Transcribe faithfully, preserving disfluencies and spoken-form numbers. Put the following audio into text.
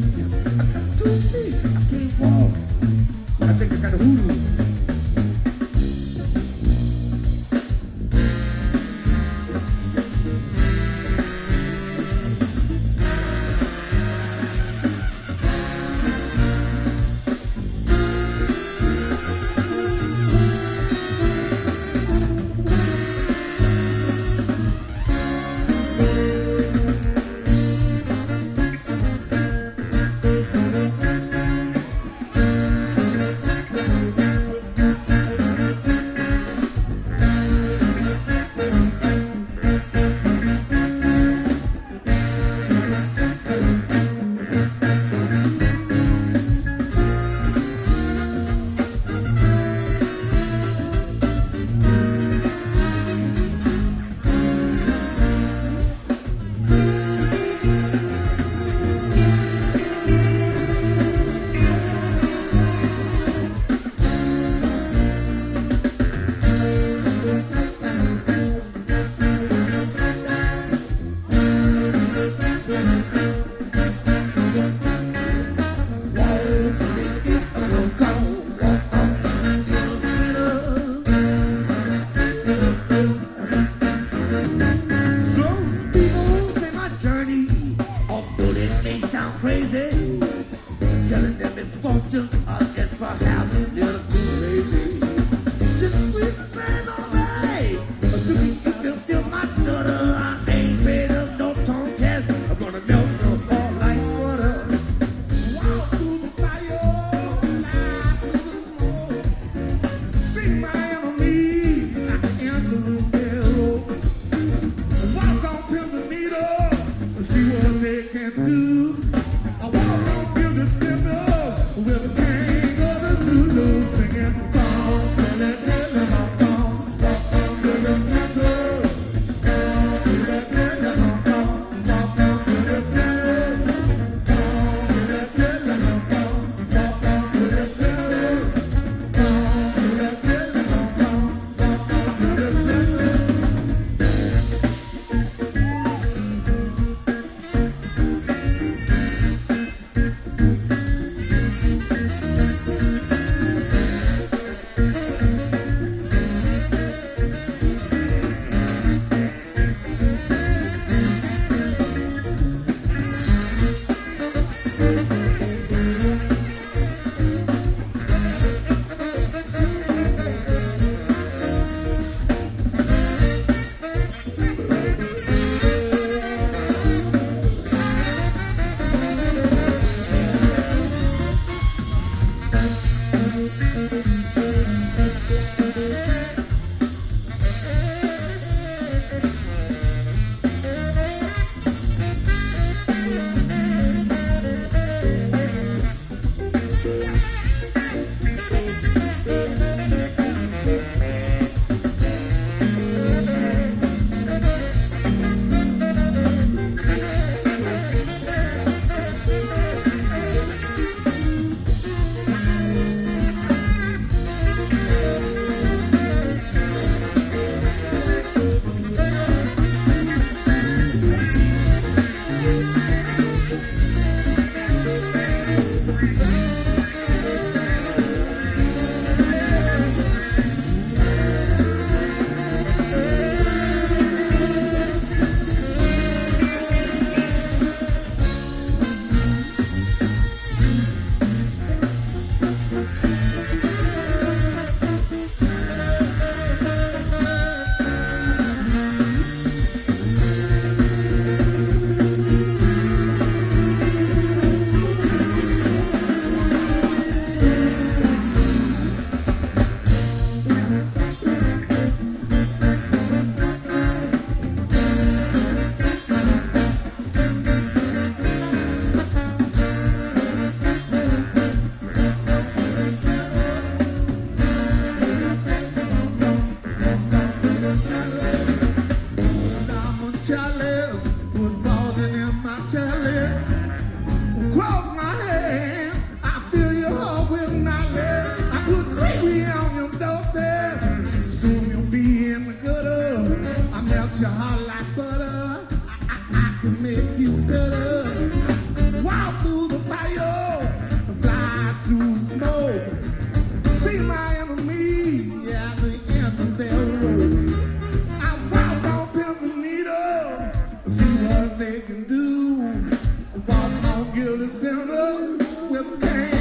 Two feet. I can't walk. I think I got a hoodoo. Crazy, telling them misfortunes are just perhaps a little too lazy. Just sweet man all right, but you can keep them till my daughter. I ain't made up no tomcat. I'm gonna melt them all like water. Walk through the fire, fly through the smoke. See my enemy, I am the hero. Walk on pins and needles, see what they can do. With the king of the Zulu, sing fire, fly through smoke. See my enemy at the end of their road. I walk on pins and needles, see what they can do. Walk on Gillis Spinner with a cane.